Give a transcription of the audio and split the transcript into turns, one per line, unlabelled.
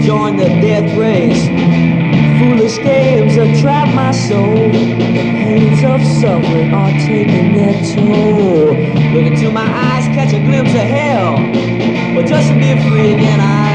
join the death race. Foolish games have trapped my soul. The pains of suffering are taking their toll. Look into my eyes, catch a glimpse of hell. But just to be free again, I